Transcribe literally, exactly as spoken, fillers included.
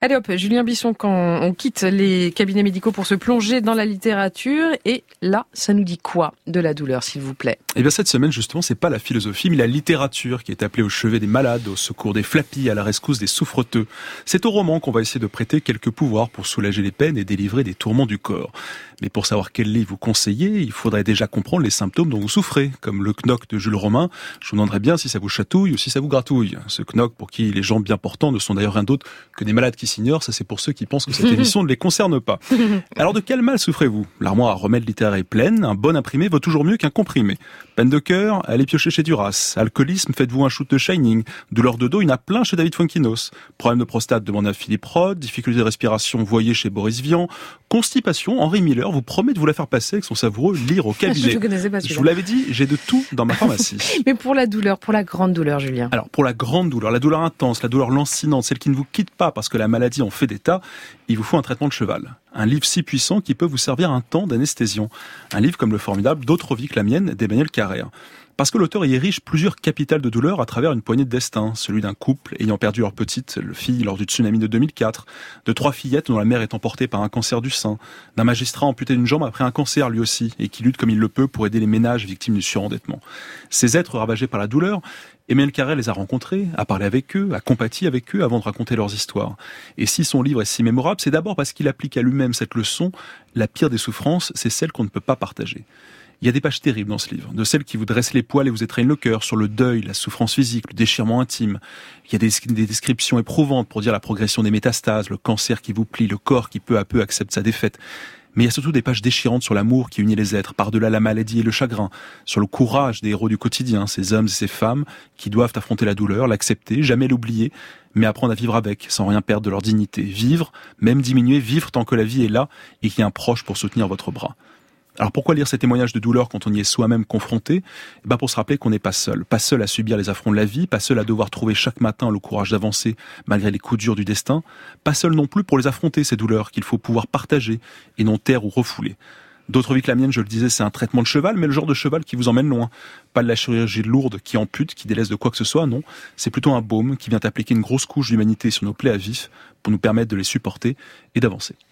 Allez hop, Julien Bisson, quand on quitte les cabinets médicaux pour se plonger dans la littérature, et là, ça nous dit quoi de la douleur, s'il vous plaît ? Eh bien cette semaine justement, c'est pas la philosophie, mais la littérature qui est appelée au chevet des malades, au secours des flappies, à la rescousse des souffreteux. C'est au roman qu'on va essayer de prêter quelques pouvoirs pour soulager les peines et délivrer des tourments du corps. Mais pour savoir quel livre vous conseillez, il faudrait déjà comprendre les symptômes dont vous souffrez, comme le knock de Jules Romain. Je vous demanderai bien si ça vous chatouille ou si ça vous gratouille. Ce knock pour qui les gens bien portants ne sont d'ailleurs rien d'autre que des malades qui s'ignorent, ça c'est pour ceux qui pensent que cette émission ne les concerne pas. Alors de quel mal souffrez-vous ? L'armoire à remède littéraire est pleine, un bon imprimé vaut toujours mieux qu'un comprimé. Peine de cœur, allez piocher chez Duras. Alcoolisme, faites-vous un shoot de Shining. Douleur de dos, il y en a plein chez David Fuenquinos. Problème de prostate, demandez à Philippe Roth. Difficulté de respiration, voyez chez Boris Vian. Constipation, Henri Miller vous promet de vous la faire passer avec son savoureux lire au cabinet. Je connaissais pas Je vous l'avais dit, j'ai de tout dans ma pharmacie. Mais pour la douleur, pour la grande douleur, Julien. Alors, pour la grande douleur, la douleur intense, la douleur lancinante, celle qui ne vous quitte pas parce que la maladie en fait d'état, il vous faut un traitement de cheval. Un livre si puissant qui peut vous servir un temps d'anesthésion. Un livre comme le formidable D'autres vies que la mienne d'Emmanuel Carrère. Parce que l'auteur y érige plusieurs capitales de douleur à travers une poignée de destins. Celui d'un couple ayant perdu leur petite fille lors du tsunami de deux mille quatre, de trois fillettes dont la mère est emportée par un cancer du sein, d'un magistrat amputé d'une jambe après un cancer lui aussi, et qui lutte comme il le peut pour aider les ménages victimes du surendettement. Ces êtres ravagés par la douleur, Emmanuel Carrère les a rencontrés, a parlé avec eux, a compati avec eux avant de raconter leurs histoires. Et si son livre est si mémorable, c'est d'abord parce qu'il applique à lui-même cette leçon, la pire des souffrances, c'est celle qu'on ne peut pas partager. Il y a des pages terribles dans ce livre, de celles qui vous dressent les poils et vous étreignent le cœur, sur le deuil, la souffrance physique, le déchirement intime. Il y a des, des descriptions éprouvantes pour dire la progression des métastases, le cancer qui vous plie, le corps qui peu à peu accepte sa défaite. Mais il y a surtout des pages déchirantes sur l'amour qui unit les êtres, par-delà la maladie et le chagrin, sur le courage des héros du quotidien, ces hommes et ces femmes qui doivent affronter la douleur, l'accepter, jamais l'oublier, mais apprendre à vivre avec, sans rien perdre de leur dignité. Vivre, même diminuer, vivre tant que la vie est là et qu'il y a un proche pour soutenir votre bras. Alors pourquoi lire ces témoignages de douleur quand on y est soi-même confronté ? Eh ben pour se rappeler qu'on n'est pas seul, pas seul à subir les affronts de la vie, pas seul à devoir trouver chaque matin le courage d'avancer malgré les coups durs du destin, pas seul non plus pour les affronter ces douleurs qu'il faut pouvoir partager et non taire ou refouler. D'autres vies que la mienne, je le disais, c'est un traitement de cheval, mais le genre de cheval qui vous emmène loin. Pas de la chirurgie lourde qui ampute, qui délaisse de quoi que ce soit, non. C'est plutôt un baume qui vient appliquer une grosse couche d'humanité sur nos plaies à vif pour nous permettre de les supporter et d'avancer.